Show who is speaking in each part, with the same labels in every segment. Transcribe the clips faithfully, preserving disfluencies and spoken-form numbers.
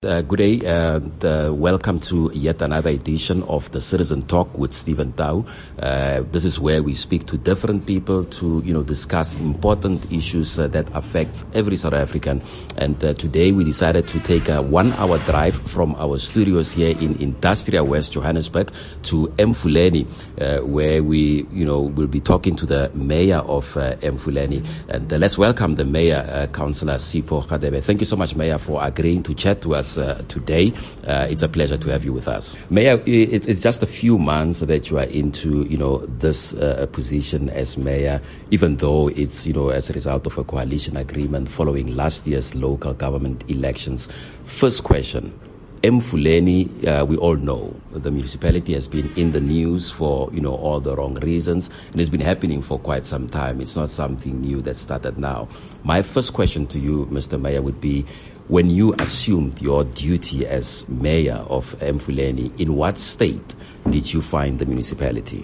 Speaker 1: Uh, good day, uh, the, welcome to yet another edition of the Citizen Talk with Stephen Tau. Uh, this is where we speak to different people to, you know, discuss important issues uh, that affect every South African. And uh, today we decided to take a one-hour drive from our studios here in Industrial West Johannesburg to Emfuleni, uh, where we, you know, will be talking to the mayor of uh, Emfuleni. And uh, let's welcome the mayor, uh, Councillor Sipho Radebe. Thank you so much, Mayor, for agreeing to chat to us Uh, today. Uh, it's a pleasure to have you with us. Mayor, it, it's just a few months that you are into, you know, this uh, position as mayor, even though it's, you know, as a result of a coalition agreement following last year's local government elections. First question. Emfuleni, uh, we all know the municipality has been in the news for, you know, all the wrong reasons, and it's been happening for quite some time. It's not something new that started now. My first question to you, Mister Mayor, would be, when you assumed your duty as mayor of Emfuleni, in what state did you find the municipality?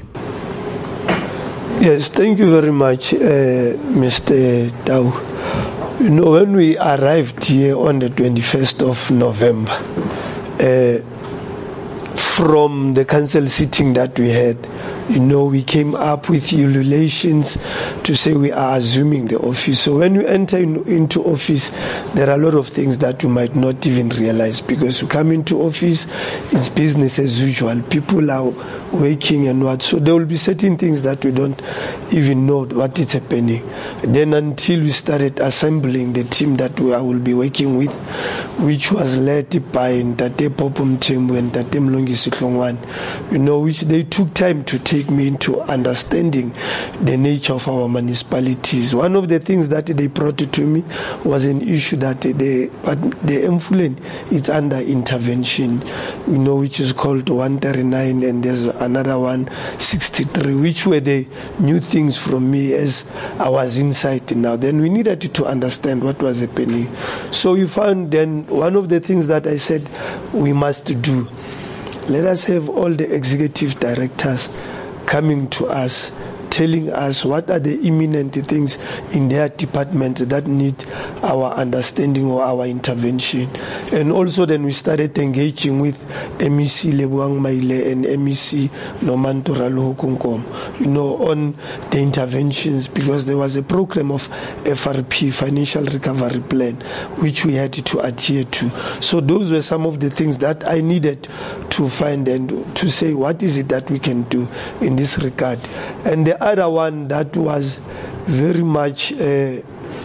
Speaker 2: Yes, thank you very much, uh, Mister Tau. You know, when we arrived here on the twenty-first of November, uh, from the council sitting that we had, you know, we came up with ululations to say we are assuming the office. So when you enter in, into office, there are a lot of things that you might not even realize, because you come into office, it's business as usual. People are working and what. So there will be certain things that we don't even know what is happening. Then until we started assembling the team that we, I will be working with, which was led by Ntate Popum Tembu and Ntate Mlongi Sitlongwan, you know, which they took time to take me into understanding the nature of our municipalities. One of the things that they brought to me was an issue that the the Emfuleni is under intervention, you know, which is called one thirty-nine, and there's another one sixty-three, which were the new things from me as I was inside now. Then we needed to understand what was happening. So we found then one of the things that I said we must do, let us have all the executive directors coming to us, telling us what are the imminent things in their department that need our understanding or our intervention. And also then we started engaging with M E C Leboang Maile and M E C Nomantora Lohokunkom, you know, on the interventions, because there was a program of F R P, Financial Recovery Plan, which we had to adhere to. So those were some of the things that I needed to find and to say what is it that we can do in this regard. And the other one that was very much, uh,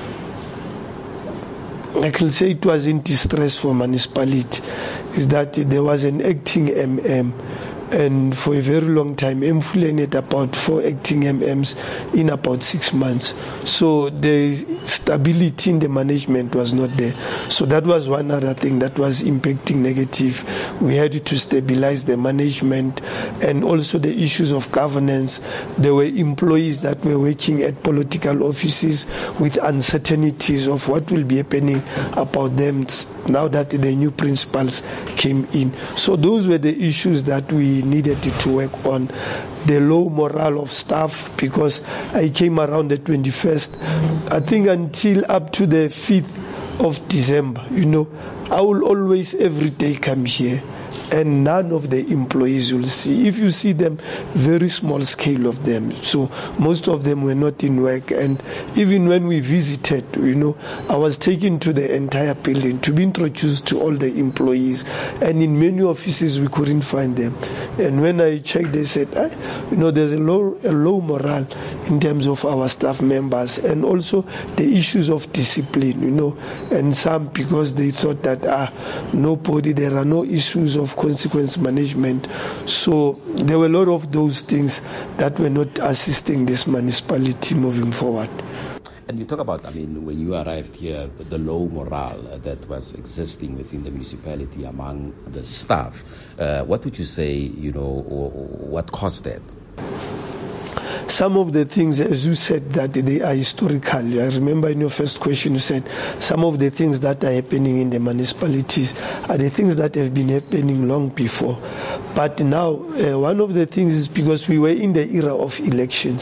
Speaker 2: I can say it was in distress for municipality, is that there was an acting M M, and for a very long time, Emfuleni had about four acting M Ms in about six months. So the stability in the management was not there. So that was one other thing that was impacting negative. We had to stabilize the management, and also the issues of governance. There were employees that were working at political offices with uncertainties of what will be happening about them now that the new principals came in. So those were the issues that we needed to work on. The low morale of staff, because I came around the twenty-first, I think until up to the fifth of December, you know, I will always every day come here, and none of the employees will see. If you see them, very small scale of them. So most of them were not in work. And even when we visited, you know, I was taken to the entire building to be introduced to all the employees. And in many offices, we couldn't find them. And when I checked, they said, ah, you know, there's a low, a low morale in terms of our staff members, and also the issues of discipline, you know, and some because they thought that, ah, nobody, there are no issues of consequence management. So there were a lot of those things that were not assisting this municipality moving forward.
Speaker 1: And you talk about, I mean, when you arrived here, the low morale that was existing within the municipality among the staff. Uh, what would you say, you know, or, or what caused that?
Speaker 2: Some of the things, as you said, that they are historical. I remember in your first question you said some of the things that are happening in the municipalities are the things that have been happening long before. But now, uh, one of the things is because we were in the era of elections.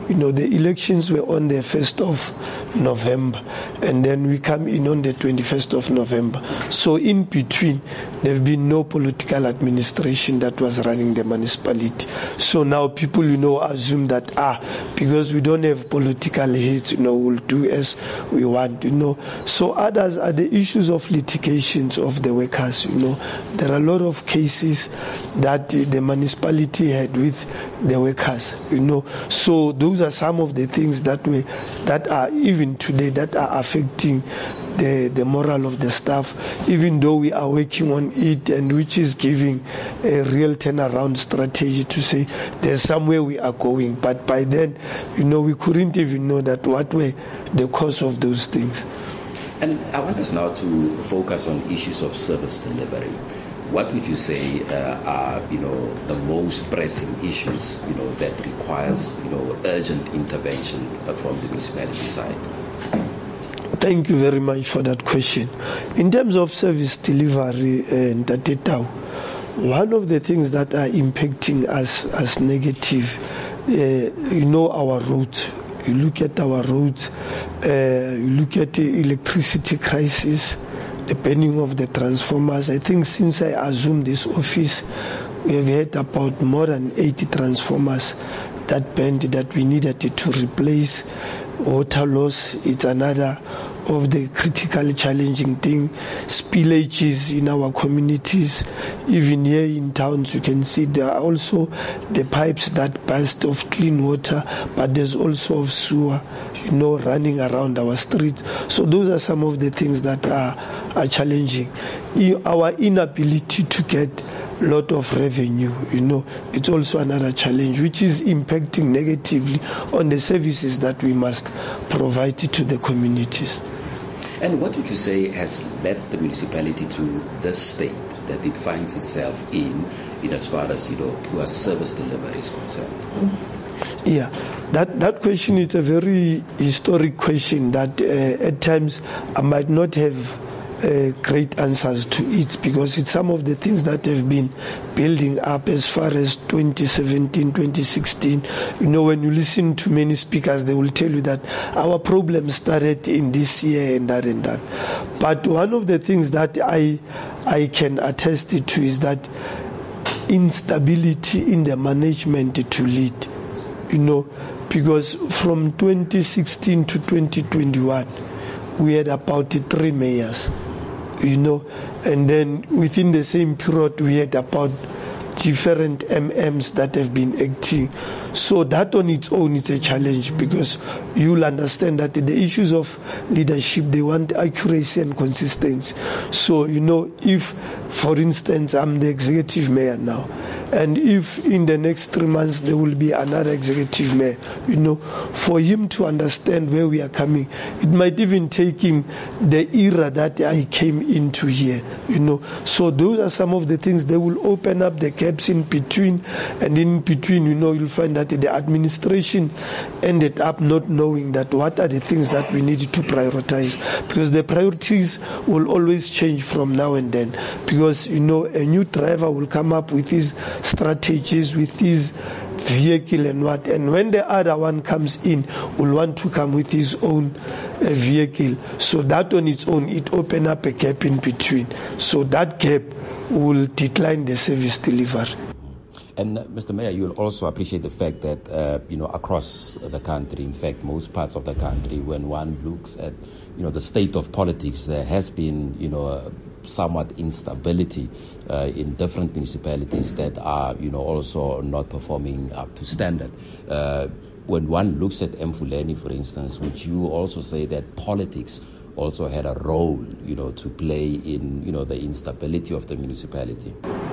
Speaker 2: You know, the elections were on the first of November, and then we come in on the twenty-first of November. So in between, there have been no political administration that was running the municipality. So now people, you know, assume that, ah, because we don't have political heads, you know, we'll do as we want, you know. So others are the issues of litigations of the workers, you know. There are a lot of cases that the municipality had with the workers, you know. So those are some of the things that we, that are even today that are affecting the, the moral of the staff, even though we are working on it, and which is giving a real turnaround strategy to say there's somewhere we are going. But by then, you know, we couldn't even know that what were the cause of those things.
Speaker 1: And I want us now to focus on issues of service delivery. What would you say uh, are, you know, the most pressing issues, you know, that requires, you know, urgent intervention uh, from the municipality side?
Speaker 2: Thank you very much for that question. In terms of service delivery and uh, data, one of the things that are impacting us as negative, uh, you know, our roads. You look at our roads, uh, you look at the electricity crisis, the burning of the transformers. I think since I assumed this office, we have had about more than eighty transformers that burned that we needed to replace. Water loss, it's another of the critically challenging thing. Spillages in our communities, even here in towns, you can see there are also the pipes that burst of clean water, but there's also of sewer, you know, running around our streets. So those are some of the things that are, are challenging. Our inability to get lot of revenue, you know, it's also another challenge, which is impacting negatively on the services that we must provide to the communities.
Speaker 1: And what would you say has led the municipality to this state that it finds itself in, in as far as, you know, poor service delivery is concerned?
Speaker 2: Yeah, that, that question is a very historic question that uh, at times I might not have Uh, great answers to it, because it's some of the things that have been building up as far as twenty seventeen, twenty sixteen. You know, when you listen to many speakers, they will tell you that our problem started in this year and that and that. But one of the things that I I can attest to is that instability in the management to lead. You know, because from twenty sixteen to twenty twenty-one, we had about three mayors, you know, and then within the same period we had about different M Ms that have been acting. So that on its own is a challenge, because you'll understand that the issues of leadership, they want accuracy and consistency. So, you know, if, for instance, I'm the executive mayor now, and if in the next three months there will be another executive mayor, you know, for him to understand where we are coming, it might even take him the era that I came into here, you know. So those are some of the things. They will open up the gaps in between, and in between, you know, you'll find that the administration ended up not knowing that what are the things that we need to prioritize, because the priorities will always change from now and then, because, you know, a new driver will come up with his strategies, with his vehicle and what, and when the other one comes in, will want to come with his own uh, vehicle. So that on its own, it open up a gap in between. So that gap will decline the service delivery.
Speaker 1: And uh, Mister Mayor, you will also appreciate the fact that, uh, you know, across the country, in fact, most parts of the country, when one looks at, you know, the state of politics, there has been, you know, uh, somewhat instability uh, in different municipalities that are, you know, also not performing up to standard. Uh, when one looks at Emfuleni, for instance, would you also say that politics also had a role, you know, to play in, you know, the instability of the municipality?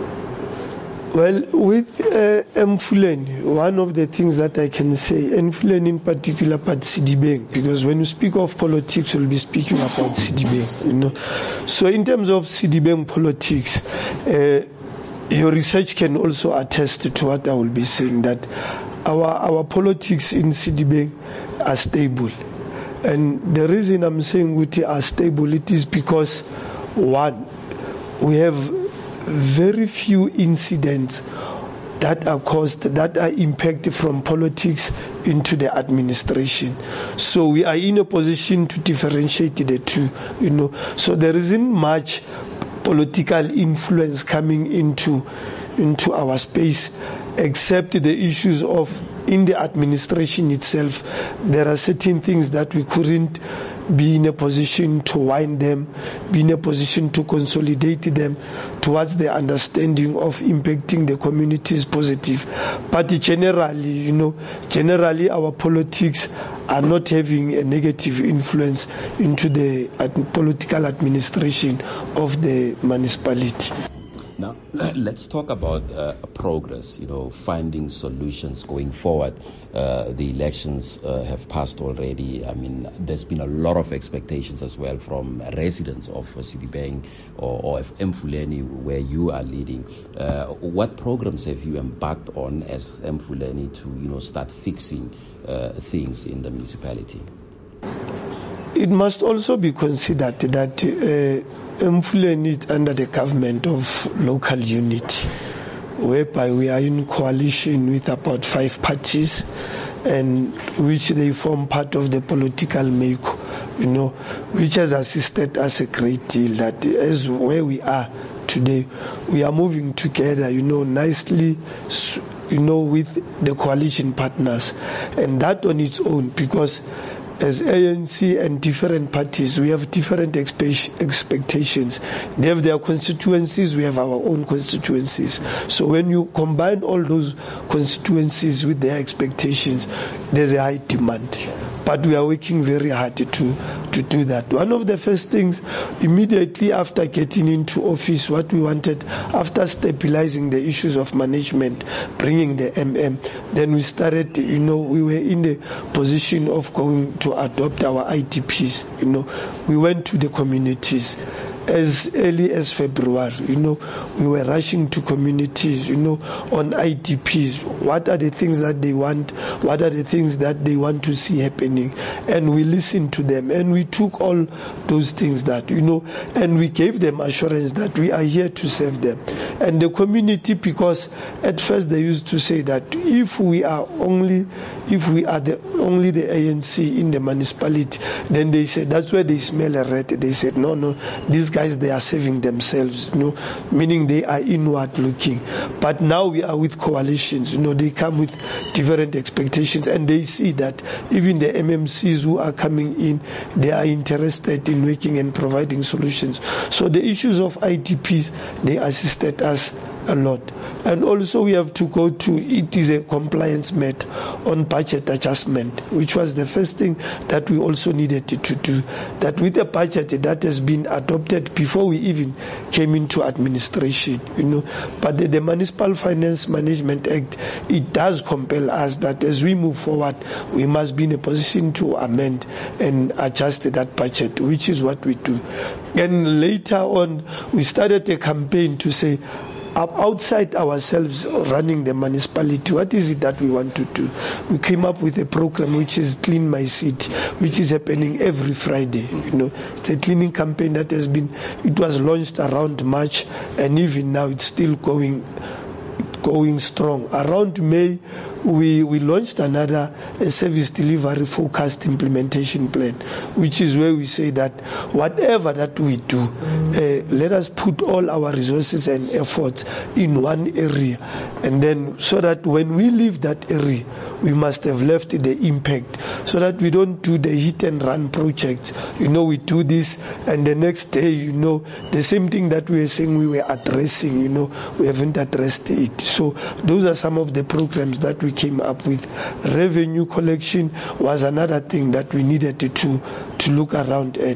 Speaker 2: Well, with uh, Emfuleni, one of the things that I can say, Emfuleni in particular, but Sedibeng, because when you speak of politics, you'll be speaking about Sedibeng, you know. So in terms of Sedibeng politics, uh, your research can also attest to what I will be saying, that our, our politics in Sedibeng are stable. And the reason I'm saying we are stable, it is because, one, we have very few incidents that are caused, that are impacted from politics into the administration. So we are in a position to differentiate the two, you know. So there isn't much political influence coming into into our space, except the issues of in the administration itself. There are certain things that we couldn't be in a position to wind them, be in a position to consolidate them towards the understanding of impacting the communities positive. But generally, you know, generally our politics are not having a negative influence into the ad- political administration of the municipality.
Speaker 1: Now, let's talk about uh, progress, you know, finding solutions going forward. Uh, the elections uh, have passed already. I mean, there's been a lot of expectations as well from residents of Sedibeng or, or of Mfuleni, where you are leading. Uh, what programs have you embarked on as Mfuleni to, you know, start fixing uh, things in the municipality?
Speaker 2: It must also be considered that uh, Mfuleni is under the government of local unity, whereby we are in coalition with about five parties, and which they form part of the political make, you know, which has assisted us a great deal. That as where we are today, we are moving together, you know, nicely, you know, with the coalition partners, and that on its own, because as A N C and different parties, we have different expe- expectations. They have their constituencies, we have our own constituencies. So when you combine all those constituencies with their expectations, there's a high demand. But we are working very hard to, to do that. One of the first things, immediately after getting into office, what we wanted, after stabilizing the issues of management, bringing the M M, then we started, you know, we were in the position of going to adopt our I T Ps. You know, we went to the communities as early as February. You know, we were rushing to communities, you know, on I T Ps. What are the things that they want? What are the things that they want to see happening? And we listened to them, and we took all those things that, you know, and we gave them assurance that we are here to serve them. And the community, because at first they used to say that if we are only, if we are the only the A N C in the municipality, then they said that's where they smell a rat. They said, no, no, these guys, they are saving themselves, you know, meaning they are inward looking. But now we are with coalitions, you know, they come with different expectations, and they see that even the M M Cs who are coming in, they are interested in working and providing solutions. So the issues of I T Ps, they assisted us a lot. And also we have to go to, it is a compliance matter on budget adjustment, which was the first thing that we also needed to do. That with a budget that has been adopted before we even came into administration, you know. But the, the Municipal Finance Management Act, it does compel us that as we move forward, we must be in a position to amend and adjust that budget, which is what we do. And later on, we started a campaign to say, outside ourselves running the municipality, what is it that we want to do? We came up with a program which is Clean My City, which is happening every Friday. You know, it's a cleaning campaign that has been, it was launched around March, and even now it's still going going strong. Around May, we, we launched another a service delivery focused implementation plan, which is where we say that whatever that we do, uh, let us put all our resources and efforts in one area, and then so that when we leave that area, we must have left the impact, so that we don't do the hit and run projects. You know, we do this, and the next day, you know, the same thing that we were saying we were addressing, you know, we haven't addressed it. So those are some of the programs that we came up with. Revenue collection was another thing that we needed to, to look around at.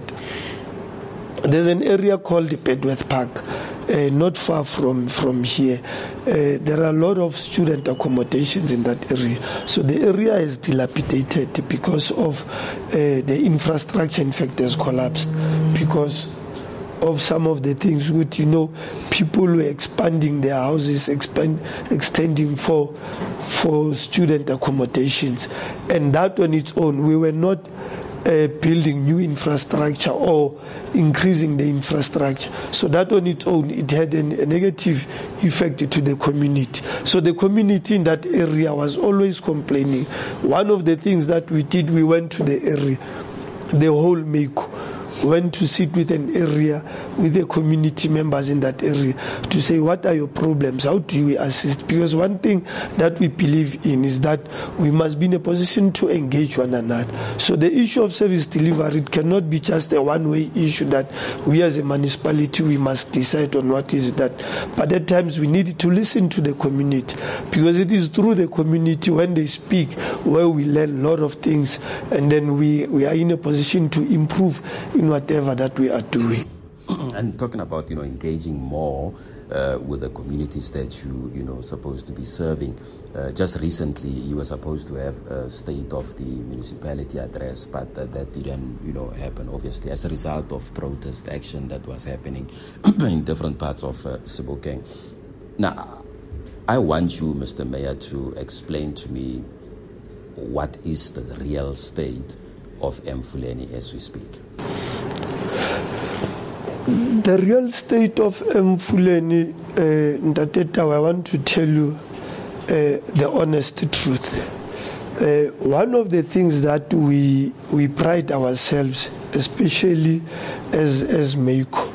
Speaker 2: There's an area called Bedworth Park, uh, not far from, from here. Uh, there are a lot of student accommodations in that area. So the area is dilapidated because of uh, the infrastructure, in fact, has collapsed because of some of the things with, you know, people were expanding their houses, expand, extending for for student accommodations. And that on its own, we were not uh, building new infrastructure or increasing the infrastructure. So that on its own, it had a, a negative effect to the community. So the community in that area was always complaining. One of the things that we did, we went to the area, the whole Meiko, went to sit with an area, with the community members in that area to say, what are your problems? How do we assist? Because one thing that we believe in is that we must be in a position to engage one another. So the issue of service delivery, it cannot be just a one-way issue that we as a municipality, we must decide on what is that. But at times we need to listen to the community, because it is through the community when they speak where we learn a lot of things, and then we, we are in a position to improve in whatever that we are doing.
Speaker 1: And talking about, you know, engaging more uh, with the communities that you, you know, supposed to be serving. Uh, just recently, you were supposed to have a state of the municipality address, but uh, that didn't, you know, happen, obviously, as a result of protest action that was happening in different parts of uh, Sebokeng. Now, I want you, Mister Mayor, to explain to me what is the real state of Emfuleni as we speak.
Speaker 2: The real state of Emfuleni, uh, I want to tell you uh, the honest truth. Uh, one of the things that we we pride ourselves, especially as as Meiko,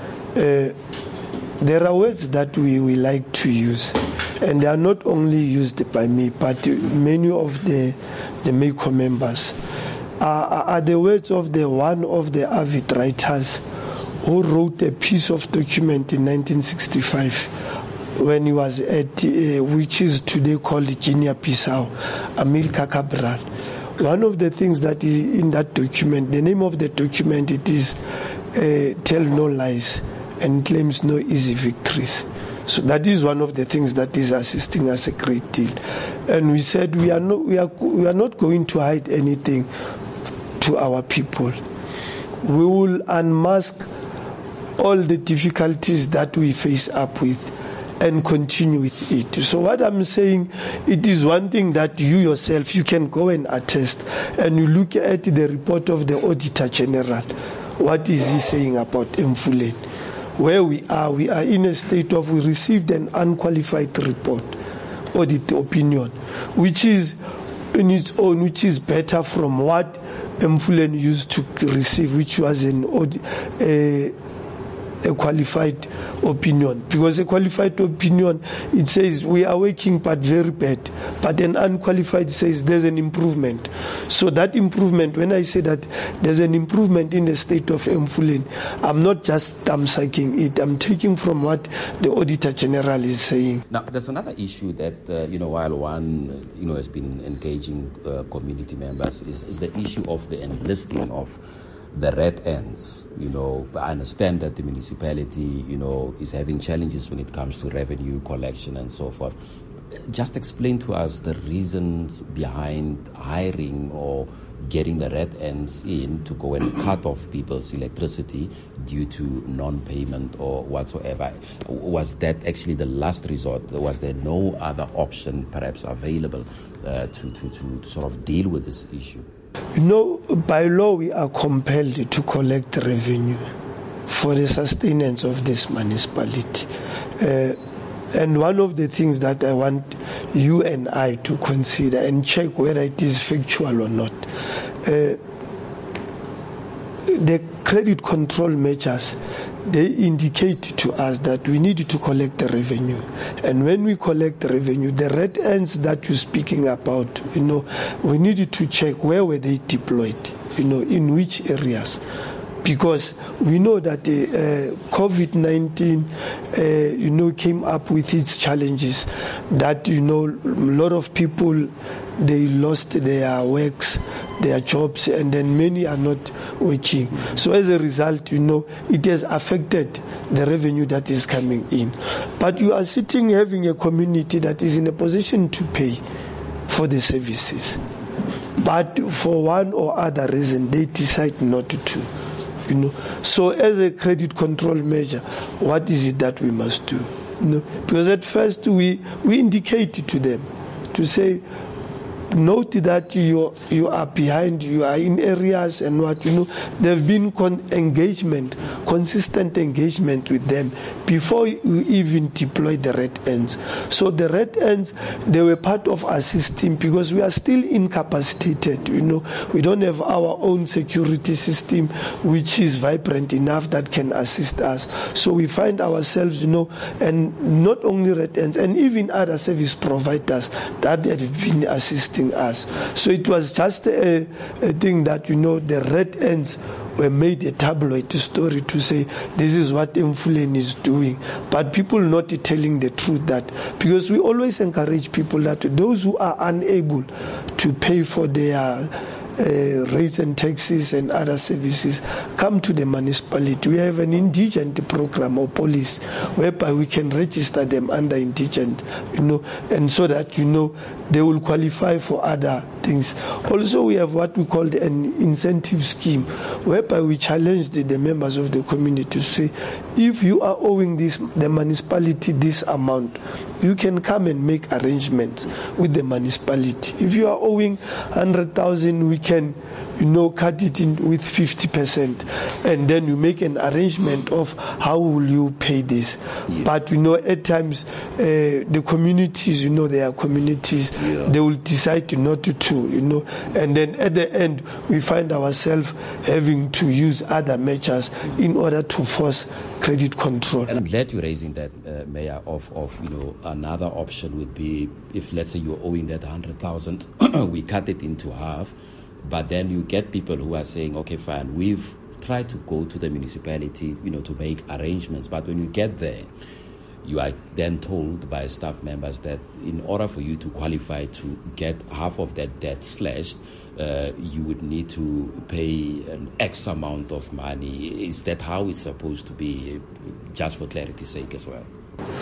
Speaker 2: uh, there are words that we, we like to use, and they are not only used by me, but many of the the Meiko members are, are the words of the one of the avid writers who wrote a piece of document in nineteen sixty-five when he was at, uh, which is today called Guinea-Bissau, Amilcar Cabral. One of the things that is in that document, the name of the document, it is uh, Tell No Lies and Claims No Easy Victories. So that is one of the things that is assisting us a great deal. And we said we are not, we are, we are not going to hide anything to our people. We will unmask all the difficulties that we face up with and continue with it. So what I'm saying, it is one thing that you yourself, you can go and attest, and you look at the report of the Auditor General. What is he saying about Emfuleni? Where we are, we are in a state of, we received an unqualified report, audit opinion, which is in its own, which is better from what Emfuleni used to receive, which was an audit, uh, a qualified opinion. Because a qualified opinion, it says we are working but very bad, but an unqualified says there's an improvement. So that improvement, when I say that there's an improvement in the state of Emfuleni, I'm not just thumbsucking it, I'm taking from what the Auditor General is saying.
Speaker 1: Now, there's another issue that, uh, you know, while one, you know, has been engaging uh, community members, is, is the issue of the enlisting of the red ends. You know, I understand that the municipality, you know, is having challenges when it comes to revenue collection and so forth. Just explain to us the reasons behind hiring or getting the red ends in to go and cut off people's electricity due to non-payment or whatsoever. Was that actually the last resort? Was there no other option perhaps available uh, to, to, to sort of deal with this issue?
Speaker 2: You know, by law we are compelled to collect revenue for the sustenance of this municipality. Uh, and one of the things that I want you and I to consider and check whether it is factual or not, uh, the credit control measures, they indicate to us that we need to collect the revenue. And when we collect the revenue, the red ends that you're speaking about, you know, we need to check where were they deployed, you know, in which areas. Because we know that uh, COVID nineteen, uh, you know, came up with its challenges. That, you know, a lot of people, they lost their works, their jobs, and then many are not working. So as a result, you know, it has affected the revenue that is coming in. But you are sitting having a community that is in a position to pay for the services. But for one or other reason, they decide not to. You know, so as a credit control measure, what is it that we must do? You know, because at first we, we indicate to them to say, note that you you are behind, you are in areas and what, you know, there have been con- engagement, consistent engagement with them before you even deploy the red ends. So the red ends, they were part of assisting because we are still incapacitated, you know. We don't have our own security system which is vibrant enough that can assist us. So we find ourselves, you know, and not only red ends, and even other service providers that have been assisting us. So it was just a, a thing that, you know, the red ends were made a tabloid story to say this is what Mfuleni is doing, but people not telling the truth. That because we always encourage people that those who are unable to pay for their Uh, rates and taxes and other services come to the municipality. We have an indigent program or policy whereby we can register them under indigent, you know, and so that, you know, they will qualify for other things. Also, we have what we call an incentive scheme whereby we challenge the, the members of the community to say, if you are owing this the municipality this amount, you can come and make arrangements with the municipality. If you are owing one hundred thousand, we can, you know, cut it in with fifty percent, and then you make an arrangement of how will you pay this. Yeah. But, you know, at times uh, the communities, you know, there are communities, yeah. they will decide not to, to, you know, and then at the end we find ourselves having to use other measures in order to force credit control.
Speaker 1: And I'm glad you're raising that, uh, Mayor, of, of, you know, another option would be if, let's say, you're owing that one hundred thousand, we cut it into half, but then you get people who are saying, okay, fine, we've tried to go to the municipality, you know, to make arrangements, but when you get there, you are then told by staff members that in order for you to qualify to get half of that debt slashed, uh, you would need to pay an X amount of money. Is that how it's supposed to be, just for clarity's sake as well?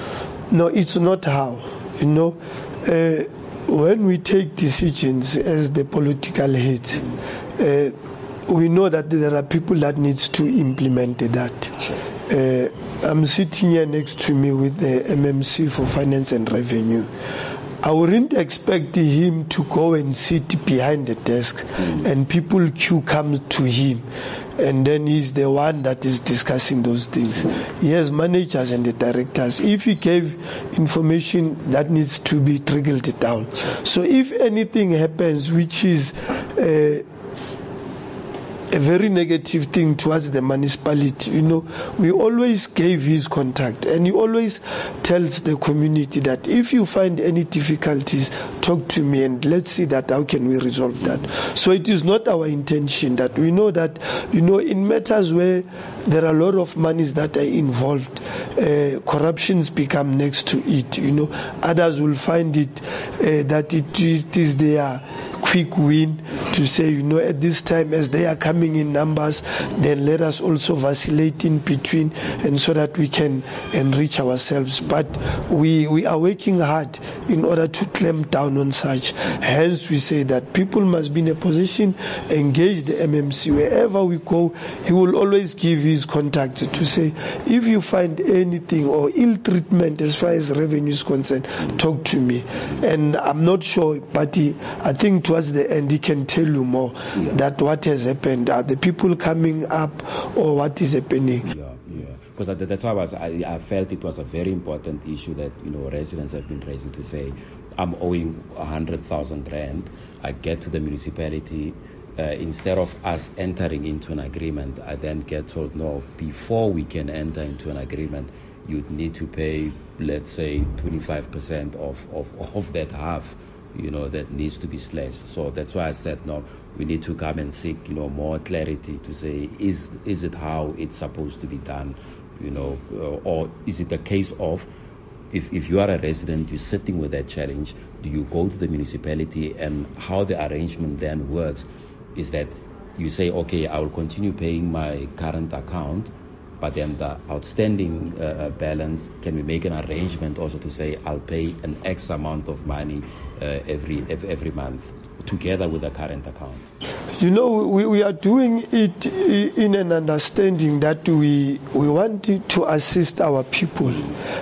Speaker 2: No, it's not how. You know, uh, when we take decisions as the political head, uh, we know that there are people that needs to implement that. Uh, I'm sitting here next to me with the M M C for Finance and Revenue. I wouldn't expect him to go and sit behind the desk mm. and people queue come to him, and then he's the one that is discussing those things. He has managers and the directors. If he gave information, that needs to be trickled down. So if anything happens which is uh, a very negative thing towards the municipality, you know, we always gave his contact, and he always tells the community that if you find any difficulties, talk to me and let's see that how can we resolve that. So it is not our intention that we know that, you know, in matters where there are a lot of monies that are involved, uh, corruptions become next to it, you know. Others will find it uh, that it is, it is their quick win to say, you know, at this time as they are coming in numbers, then let us also vacillate in between, and so that we can enrich ourselves. But we we are working hard in order to clamp down on such. Hence we say that people must be in a position, engage the M M C wherever we go. He will always give his contact to say, if you find anything or ill treatment as far as revenue is concerned, talk to me. And I'm not sure, but he, I think towards the end he can tell you more, yeah. that what has happened, are the people coming up or what is happening.
Speaker 1: Yeah, yeah. Because that's why I, was, I, I felt it was a very important issue that, you know, residents have been raising to say, I'm owing one hundred thousand rand, I get to the municipality, uh, instead of us entering into an agreement, I then get told, no, before we can enter into an agreement, you'd need to pay, let's say, twenty-five percent of, of, of that half, you know, that needs to be slashed. So that's why I said, no, we need to come and seek, you know, more clarity to say, is is it how it's supposed to be done, you know, uh, or is it a case of, if, if you are a resident, you're sitting with that challenge, do you go to the municipality, and how the arrangement then works is that you say, okay, I will continue paying my current account, but then the outstanding uh, balance, can we make an arrangement also to say I'll pay an X amount of money uh, every, every every month together with the current account?
Speaker 2: You know, we, we are doing it in an understanding that we we want to assist our people,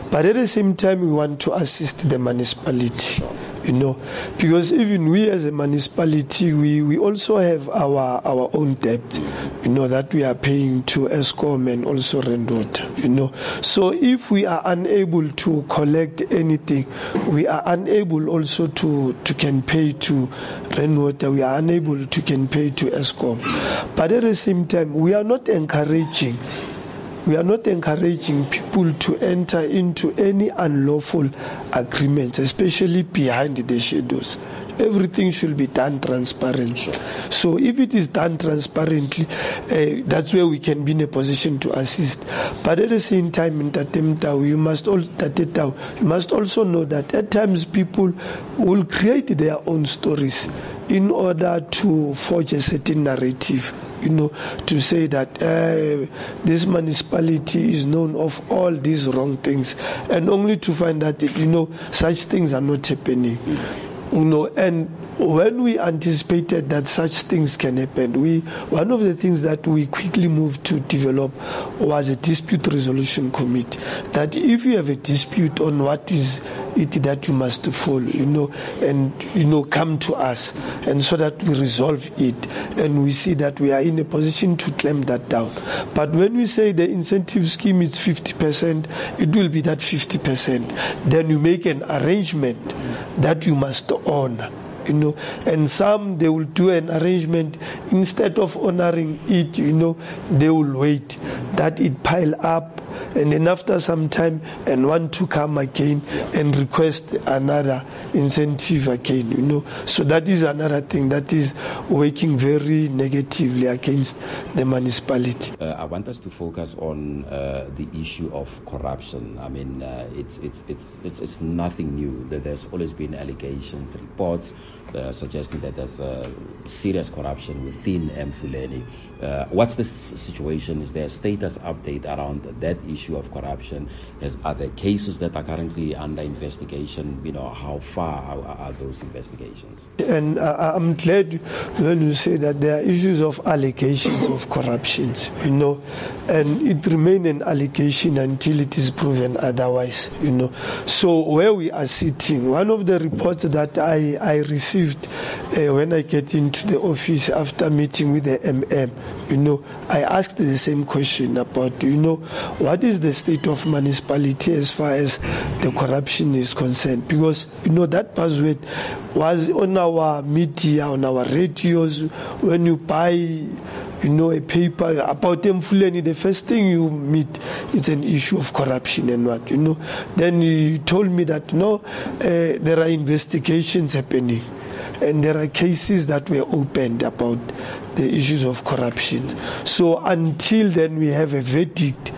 Speaker 2: But at the same time, we want to assist the municipality, you know, because even we as a municipality, we, we also have our, our own debt, you know, that we are paying to Eskom and also Rendoda, you know. So if we are unable to collect anything, we are unable also to, to can pay to Rendoda, we are unable to can pay to Eskom. But at the same time, we are not encouraging We are not encouraging people to enter into any unlawful agreements, especially behind the shadows. Everything should be done transparently. So if it is done transparently, uh, that's where we can be in a position to assist. But at the same time, in Tatemtau, you must all Tatetau, you must also know that at times people will create their own stories in order to forge a certain narrative. You know, to say that uh, this municipality is known of all these wrong things, and only to find that, you know, such things are not happening. You know, and when we anticipated that such things can happen, we one of the things that we quickly moved to develop was a dispute resolution committee. That if you have a dispute on what is it that you must follow, you know, and you know, come to us, and so that we resolve it, and we see that we are in a position to clamp that down. But when we say the incentive scheme is fifty percent, it will be that fifty percent. Then you make an arrangement that you must honor. You know, and some they will do an arrangement instead of honoring it, you know, they will wait that it pile up, and then after some time and want to come again and request another incentive again, you know. So that is another thing that is working very negatively against the municipality.
Speaker 1: Uh, I want us to focus on uh, the issue of corruption. I mean, uh, it's, it's it's it's it's nothing new. There's always been allegations, reports uh, suggesting that there's uh, serious corruption within Mfuleni. Uh, what's the situation? Is there a status update around that issue of corruption? Is, are there cases that are currently under investigation? You know, how far are, are those investigations?
Speaker 2: And uh, I'm glad when you say that there are issues of allegations of corruption, you know, and it remains an allegation until it is proven otherwise, you know. So where we are sitting, one of the reports that I, I received uh, when I get into the office after meeting with the M M, you know, I asked the same question about, you know, what is the state of municipality as far as the corruption is concerned? Because, you know, that buzzword was on our media, on our radios. When you buy, you know, a paper about Mfuleni, the first thing you meet is an issue of corruption and what, you know. Then you told me that, no, uh, there are investigations happening, and there are cases that were opened about the issues of corruption. So until then we have a verdict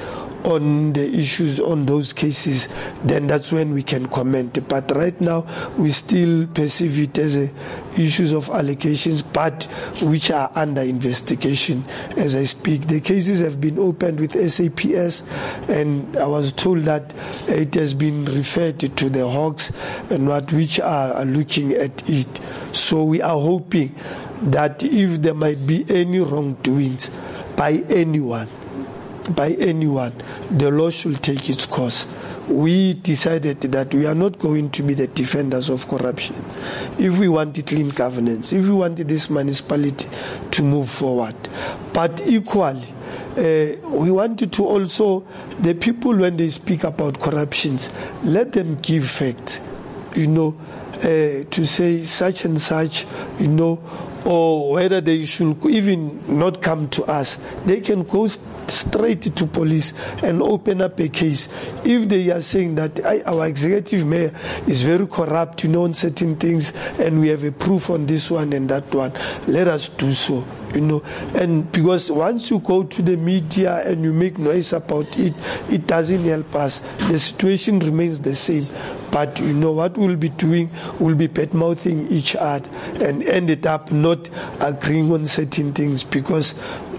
Speaker 2: on the issues on those cases, then that's when we can comment. But right now we still perceive it as a issues of allegations, but which are under investigation as I speak. The cases have been opened with S A P S, and I was told that it has been referred to the Hawks and what which are, are looking at it. So we are hoping that if there might be any wrongdoings by anyone, by anyone, the law should take its course. We decided that we are not going to be the defenders of corruption. If we want clean governance, if we want this municipality to move forward, but equally, uh, we wanted to also, the people when they speak about corruptions, let them give facts, you know, uh, to say such and such, you know, or whether they should even not come to us. They can go straight to police and open up a case. If they are saying that I, our executive mayor is very corrupt, you know, on certain things, and we have a proof on this one and that one, let us do so, you know. And because once you go to the media and you make noise about it, it doesn't help us. The situation remains the same. But you know what we'll be doing, we'll be bad-mouthing each other and ended up not agreeing on certain things, because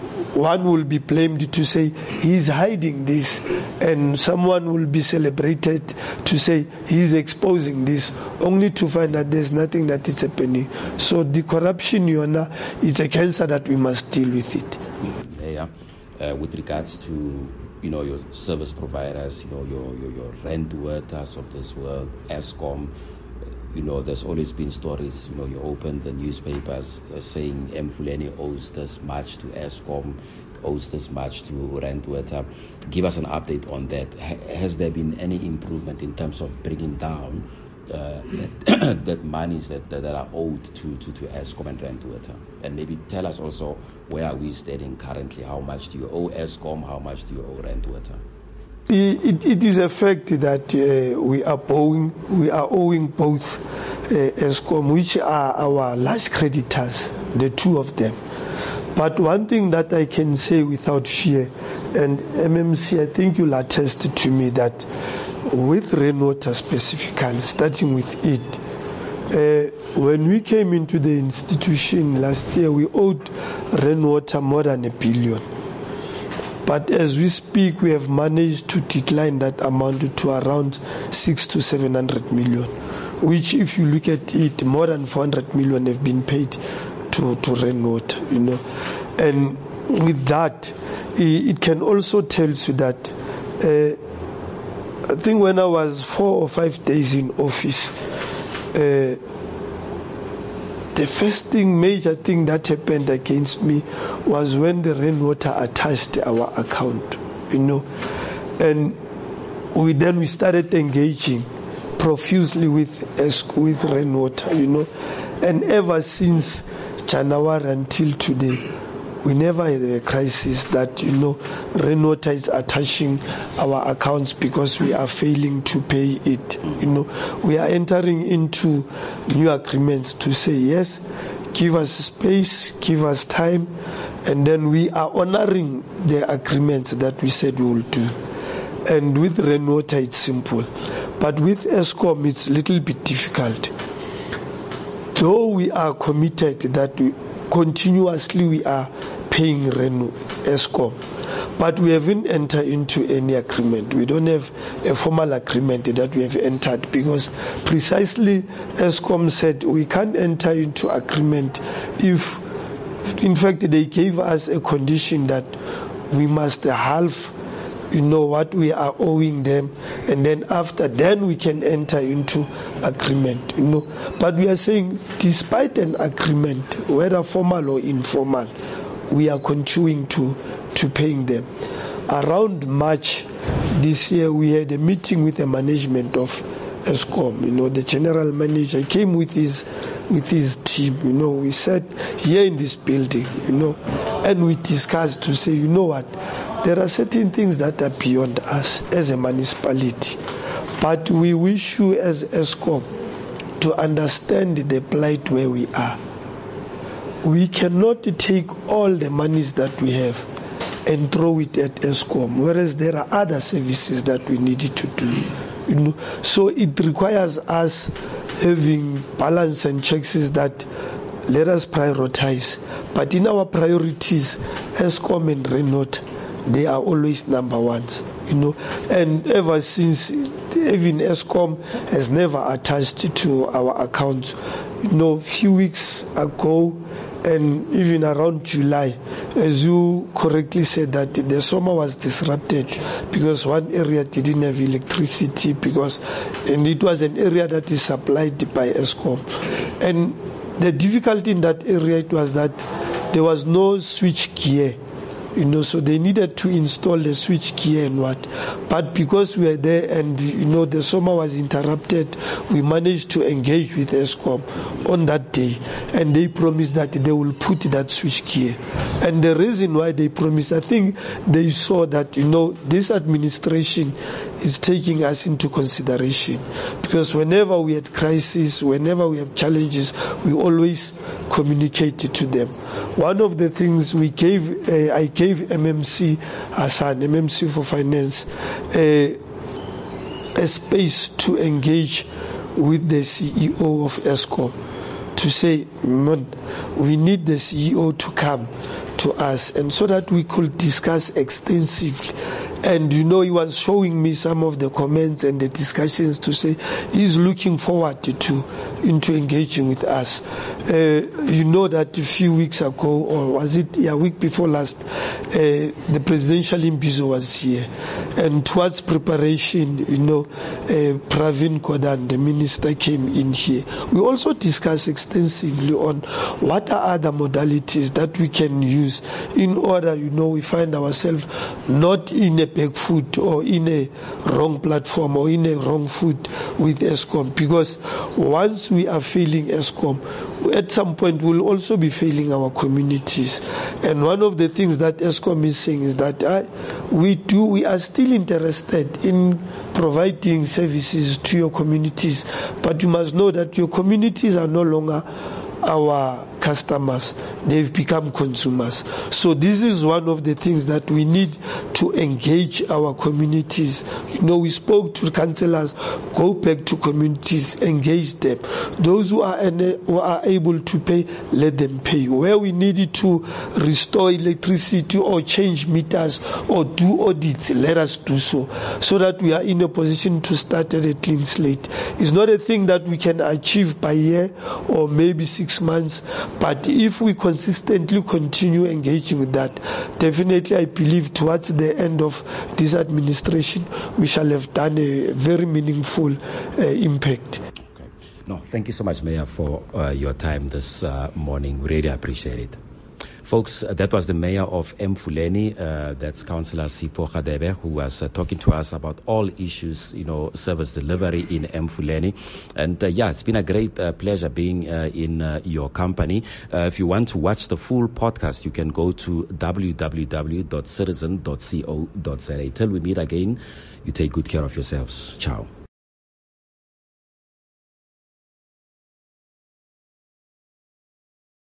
Speaker 2: one will be blamed to say he's hiding this, and someone will be celebrated to say he's exposing this, only to find that there's nothing that is happening. So the corruption, you know, is a cancer that we must deal with it.
Speaker 1: Yeah. Uh, with regards to you know, your service providers, you know, your, your, your rent workers of this world, Eskom. You know, there's always been stories, you know, you open the newspapers uh, saying Mfuleni owes this much to Eskom, owes this much to Randwater. Give us an update on that. H- has there been any improvement in terms of bringing down uh, that, that monies that, that are owed to, to, to Eskom and Randwater? And maybe tell us also, where are we standing currently? How much do you owe Eskom? How much do you owe Randwater?
Speaker 2: It, it is a fact that uh, we are owing, we are owing both uh, Eskom, which are our large creditors, the two of them. But one thing that I can say without fear, and M M C, I think you'll attest to me that with Rainwater specifically, starting with it, uh, when we came into the institution last year, we owed Rainwater more than a billion. But as we speak, we have managed to decline that amount to around six to seven hundred million, which, if you look at it, more than four hundred million have been paid to to Rainwater, you know. And with that, it can also tell you that uh, I think when I was four or five days in office, uh, the first thing, major thing that happened against me was when the Rainwater attached our account, you know, and we then we started engaging profusely with with Rainwater, you know, and ever since January until today, we never had a crisis that, you know, Rainwater is attaching our accounts because we are failing to pay it. You know, we are entering into new agreements to say, yes, give us space, give us time, and then we are honoring the agreements that we said we will do. And with Rainwater, it's simple. But with Eskom, it's a little bit difficult. Though we are committed that we continuously we are paying Renu, Eskom, but we haven't entered into any agreement. We don't have a formal agreement that we have entered because precisely Eskom said we can't enter into agreement if, in fact, they gave us a condition that we must halve, you know, what we are owing them, and then after then we can enter into agreement, you know. But we are saying, despite an agreement, whether formal or informal, we are continuing to to paying them. Around March this year, we had a meeting with the management of Eskom. You know, the general manager came with his with his team. You know, we sat here in this building, you know, and we discussed to say, you know what, there are certain things that are beyond us as a municipality, but we wish you as Eskom to understand the plight where we are. We cannot take all the monies that we have and throw it at Eskom, whereas there are other services that we need to do. You know, so it requires us having balance and checks that let us prioritize. But in our priorities, Eskom and Rainwater, they are always number ones, you know. And ever since, even Eskom has never attached to our account. You know, a few weeks ago, and even around July, as you correctly said, that the summer was disrupted because one area didn't have electricity, because and it was an area that is supplied by Eskom. And the difficulty in that area it was that there was no switch gear. You know, so they needed to install the switch gear and what. But because we were there and, you know, the summer was interrupted, we managed to engage with Eskom on that day. And they promised that they will put that switch gear. And the reason why they promised, I think they saw that, you know, this administration is taking us into consideration. Because whenever we had crisis, whenever we have challenges, we always communicate to them. One of the things we gave, uh, I gave M M C, Hassan, M M C for Finance, uh, a space to engage with the C E O of Eskom to say, man, we need the C E O to come to us, and so that we could discuss extensively And, you know, he was showing me some of the comments and the discussions to say he's looking forward to, to into engaging with us. Uh, you know that a few weeks ago, or was it a yeah, week before last, uh, the presidential imbizo was here. And towards preparation, you know, uh, Pravin Gordhan, the minister, came in here. We also discussed extensively on what are other modalities that we can use in order, you know, we find ourselves not in a back foot or in a wrong platform or in a wrong foot with Eskom. Because once we are failing Eskom, at some point we'll also be failing our communities. And one of the things that Eskom is saying is that uh, we do, we are still interested in providing services to your communities, but you must know that your communities are no longer our customers, they've become consumers. So this is one of the things that we need to engage our communities. You know, we spoke to councillors, go back to communities, engage them. Those who are, who are able to pay, let them pay. Where we needed to restore electricity or change meters or do audits, let us do so, so that we are in a position to start at a clean slate. It's not a thing that we can achieve by year or maybe six months, but if we consistently continue engaging with that, definitely I believe towards the end of this administration, we shall have done a very meaningful uh, impact.
Speaker 1: Okay. No, thank you so much, Mayor, for uh, your time this uh, morning. Really appreciate it. Folks, uh, that was the mayor of Emfuleni, uh, that's Councillor Sipho Radebe, who was uh, talking to us about all issues, you know, service delivery in Emfuleni. And uh, yeah, it's been a great uh, pleasure being uh, in uh, your company. Uh, if you want to watch the full podcast, you can go to w w w dot citizen dot co dot za. Till we meet again, you take good care of yourselves. Ciao.